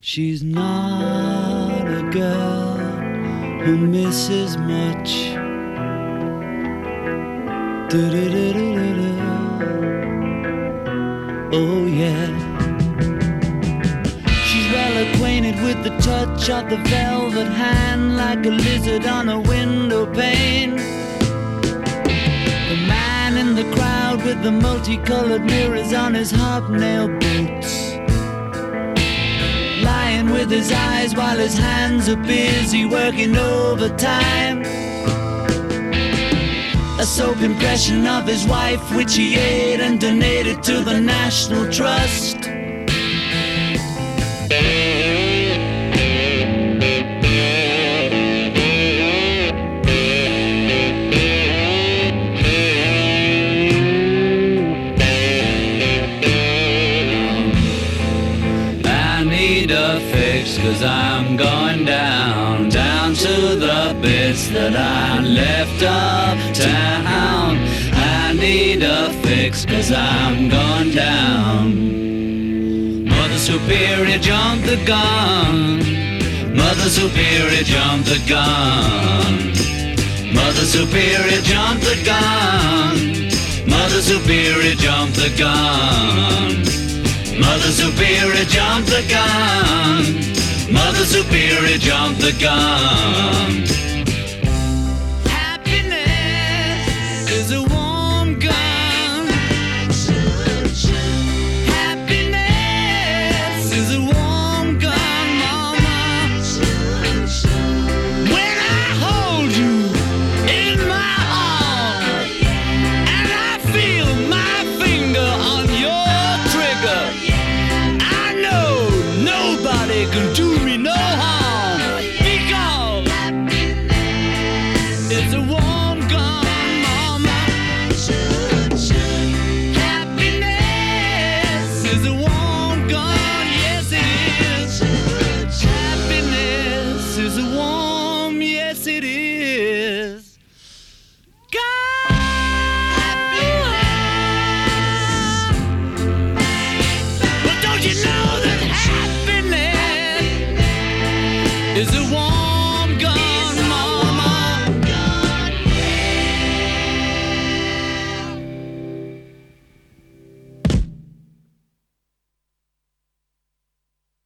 She's not a girl who misses much. Do-do-do-do-do-do. Oh yeah. She's well acquainted with the touch of the velvet hand, like a lizard on a window pane. The man in the crowd with the multicolored mirrors on his hobnail boots, lying with his eyes while his hands are busy working overtime. A soap impression of his wife, which he ate and donated to the National Trust. Cause I'm going down, down to the bits that I left uptown. I need a fix cause I'm going down. Mother Superior jumped the gun. Mother Superior jumped the gun. Mother Superior jumped the gun. Mother Superior jumped the gun. Mother Superior jumped the gun. Mother Superior jumped the gun. Happiness is a warm gun. Happiness is a warm gun, mama. When I hold you in my arms and I feel my finger on your trigger, I know nobody can do